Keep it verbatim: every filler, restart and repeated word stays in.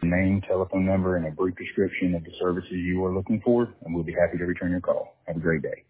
name, telephone number, and a brief description of the services you are looking for, and we'll be happy to return your call. Have a great day.